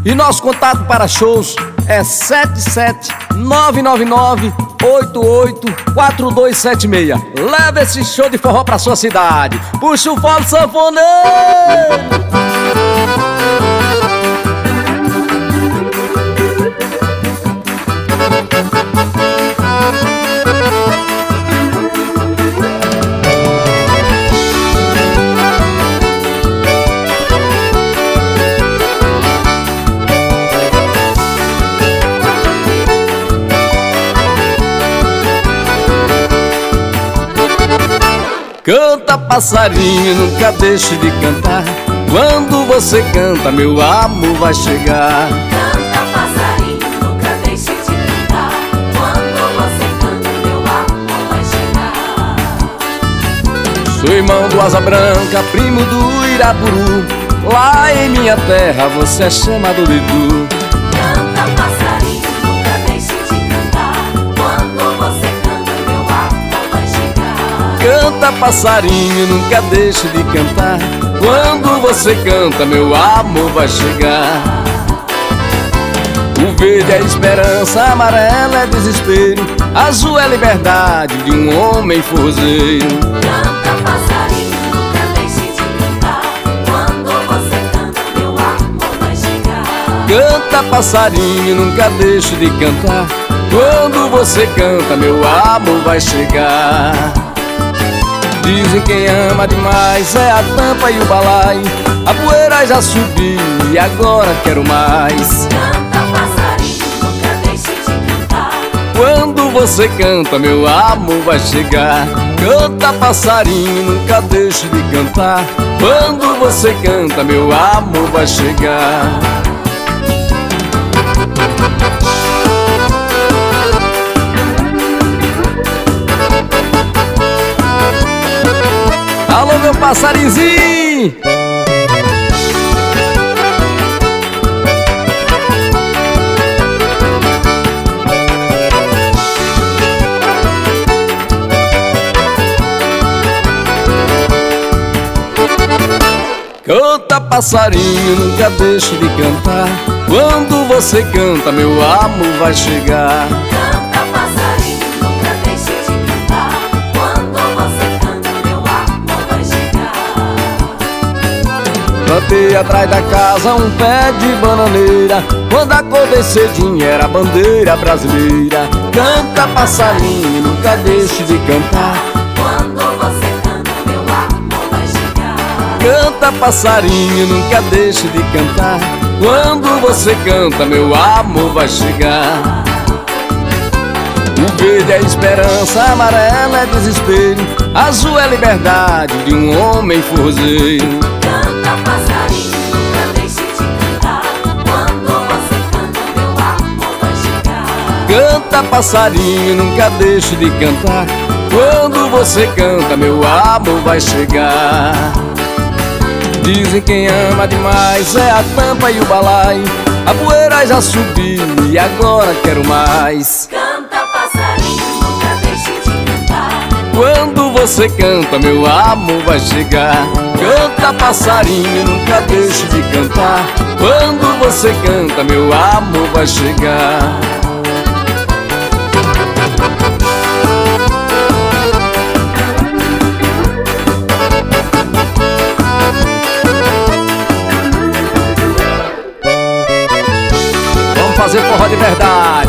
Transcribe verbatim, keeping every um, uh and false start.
E nosso contato para shows é sete sete nove nove nove oito oito quatro dois sete seis. Leva esse show de forró pra sua cidade. Puxa o fole sanfoneiro. Canta, passarinho, nunca deixe de cantar. Quando você canta, meu amor vai chegar. Canta, passarinho, nunca deixe de cantar. Quando você canta, meu amor vai chegar. Sou irmão do Asa Branca, primo do Irapuru. Lá em minha terra você é chamado de Du. Canta, passarinho, nunca deixe de cantar. Quando você canta, meu amor vai chegar. Canta, passarinho, nunca deixe de cantar. Quando você canta, meu amor vai chegar. O verde é esperança, amarelo é desespero, azul é liberdade de um homem forrozeiro. Canta, passarinho, nunca deixe de cantar. Quando você canta, meu amor vai chegar. Canta, passarinho, nunca deixe de cantar. Quando você canta, meu amor vai chegar. Dizem quem ama demais é a tampa e o balaio. A poeira já subiu e agora quero mais. Canta, passarinho, nunca deixe de cantar. Quando você canta, meu amor vai chegar. Canta, passarinho, nunca deixe de cantar. Quando você canta, meu amor vai chegar. Alô, meu passarinzinho! Canta, passarinho, nunca deixe de cantar. Quando você canta, meu amor vai chegar. Canta, passarinho, nunca deixe de cantar. Quando você canta, meu amor vai chegar. Plantei atrás da casa um pé de bananeira. Quando acordei cedinho era a bandeira brasileira. Canta, passarinho, nunca deixe de cantar. Quando você canta, meu amor vai chegar. Canta, passarinho, nunca deixe de cantar. Quando você canta, meu amor vai chegar. O verde é esperança, amarelo é desespero, azul é liberdade de um homem forrozeiro. Canta, passarinho, nunca deixe de cantar. Quando você canta, meu amor vai chegar. Canta, passarinho, nunca deixe de cantar. Quando você canta, meu amor vai chegar. Dizem quem ama demais é a tampa e o balaio. A poeira já subiu e agora quero mais. Canta, passarinho, nunca deixe de cantar. Quando você canta, meu amor vai chegar. Canta, passarinho, nunca deixe de cantar. Quando você canta, meu amor vai chegar. Vamos fazer forró de verdade.